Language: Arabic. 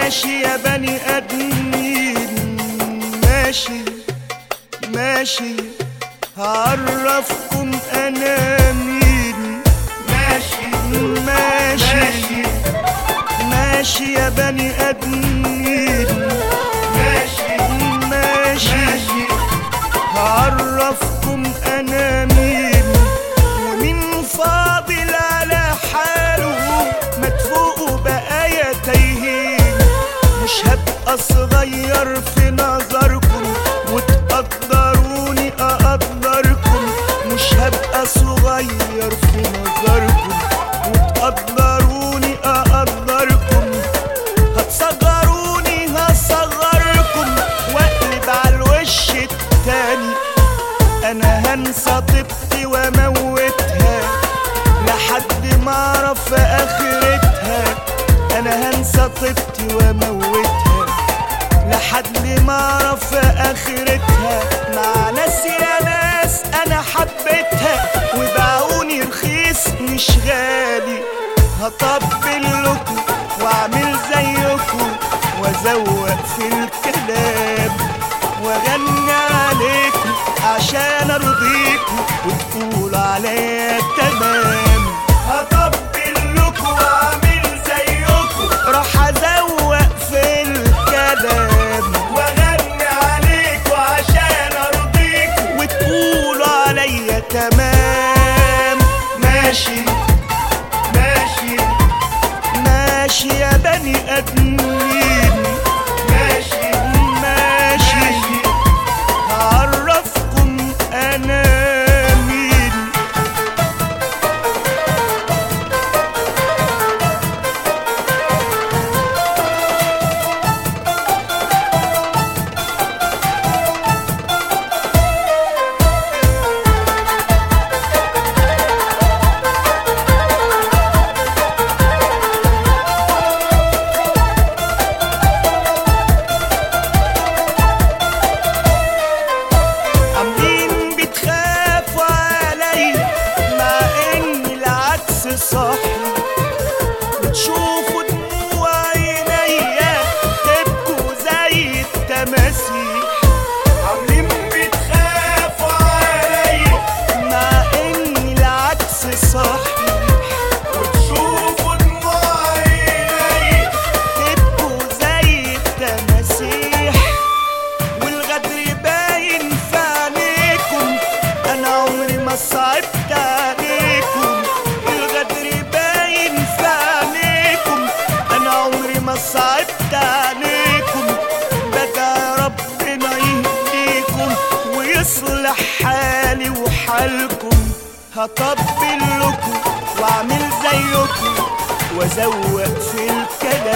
ماشي يا بني ادمين، ماشي ماشي هعرفكم انا مين. ماشي ماشي ماشي يا بني ادمين، ماشي ماشي هعرفكم انا مين. ومين فاضل على حاله مدفوق بقايا تايهين. مش هبقى صغير في نظركم وتقدروني اقدركم. مش هبقى صغير في نظركم وتقدروني اقدركم. هتصغروني هصغركم واقلب على الوش التاني. انا هنسى طيبتي واموتها لحد ما اعرف اخرتها. انا هنسى طيبتي واموتها لحد ما اعرف اخرتها. مع ناس يا ناس انا حبيتها وباعوني رخيص مش غالي. هطبل لكم واعمل زيكم وازوق في الكلام واغني عليكم عشان ارضيكم وتقولوا عليا تمام. هطبل لكم واعمل زيكم راح ازوق في الكلام واغني عليكم عشان ارضيكم وتقولوا عليا تمام. ماشي ماشي ماشي يا بني ادمين، ماشي ماشي هعرفكم انا مين. صاحي بتشوفوا دموع عينيا تبكوا زي التماسيح. عاملين بتخافوا عليا مع ان العكس صحيح. وتشوفوا دموع عينيا تبكوا زي التماسيح. والغدر باين في عينيكم انا عمري ما صعبت عليكم. صعبت عليكم بدأ ربنا يهديكم ويصلح حالي وحالكم. هطبل لكم واعمل زيكم وازوق في الكلام